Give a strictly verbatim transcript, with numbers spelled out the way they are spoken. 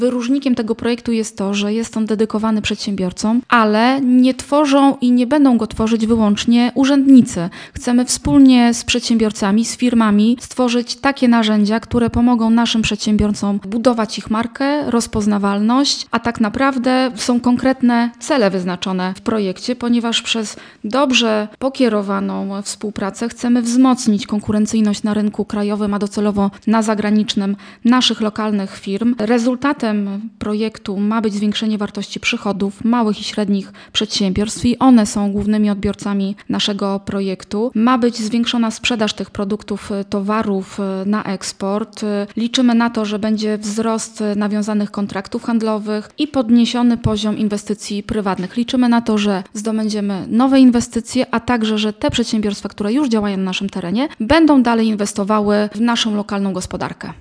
Wyróżnikiem tego projektu jest to, że jest on dedykowany przedsiębiorcom, ale nie tworzą i nie będą go tworzyć wyłącznie urzędnicy. Chcemy wspólnie z przedsiębiorcami, z firmami stworzyć takie narzędzia, które pomogą naszym przedsiębiorcom budować ich markę, rozpoznawalność, a tak naprawdę są konkretne cele wyznaczone w projekcie, ponieważ przez dobrze pokierowaną współpracę chcemy wzmocnić konkurencyjność na rynku krajowym, a docelowo na zagranicznym naszych lokalnych firm. Rezultatem projektu ma być zwiększenie wartości przychodów małych i średnich przedsiębiorstw i one są głównymi odbiorcami naszego projektu. Ma być zwiększona sprzedaż tych produktów, towarów na eksport. Liczymy na to, że będzie wzrost nawiązanych kontraktów handlowych i podniesiony poziom inwestycji prywatnych. Liczymy na to, że zdobędziemy nowe inwestycje, a także, że te przedsiębiorstwa, które już działają na naszym terenie, będą dalej inwestowały w naszą lokalną gospodarkę.